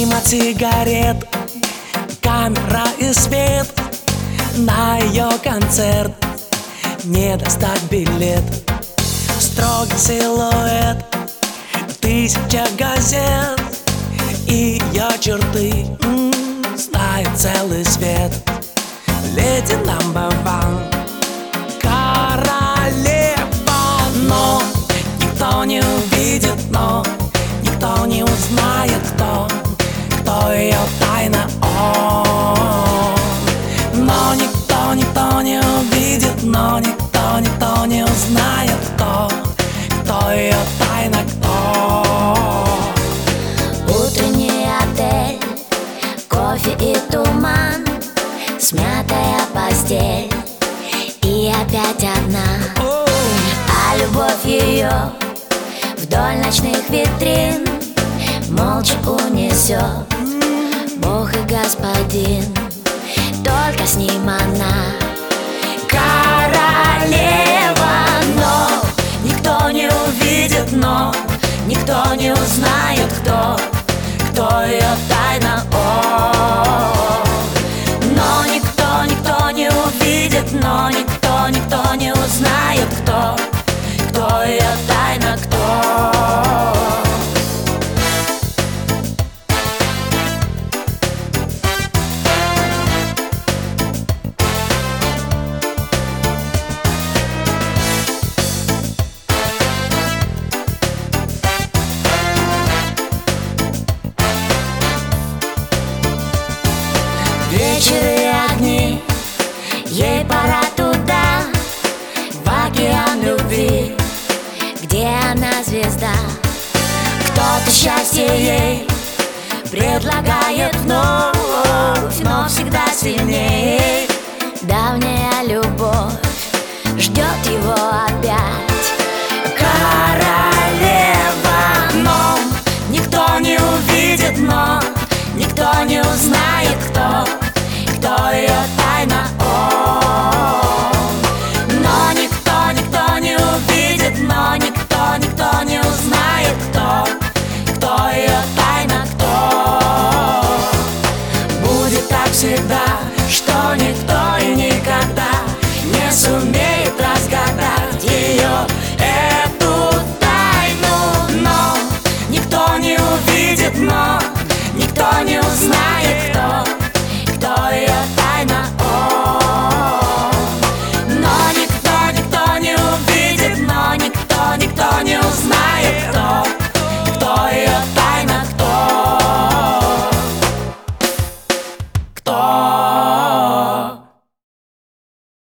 Мимо сигарет, камера и свет. На ее концерт не достать билет. Строгий силуэт, тысяча газет. И ее черты знает целый свет. Леди number one, королева. Но никто не увидит, но никто не узнает, кто ее тайна. Но никто не увидит, но никто не узнает, кто ее тайна, кто. Утренний отель, кофе и туман, смятая постель и опять одна. А любовь ее вдоль ночных витрин молча унесет Бог и Господин. Только с ним она королева. Но никто не увидит, но никто не узнает, кто ее тайна. Но никто не увидит, но никто не узнает, кто ее тайна, кто. Вечер и огни, ей пора туда, в океан любви, где она звезда. Кто-то счастье ей предлагает вновь, но всегда сильнее. Давняя любовь ждет его опять. Королева, но никто не увидит, но никто не узнает,